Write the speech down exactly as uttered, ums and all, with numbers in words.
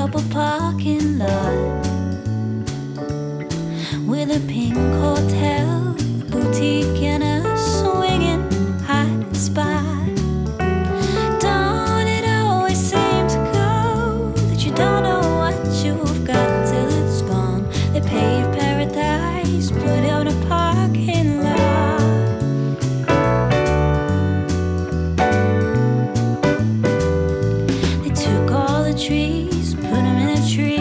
up a parking lot with a pink hotel, a boutique, and a swinging high spot. Don't it always seem to go that you don't know what you've got till it's gone? They paved paradise, put out a parking lot. They took all the trees, put them in a tree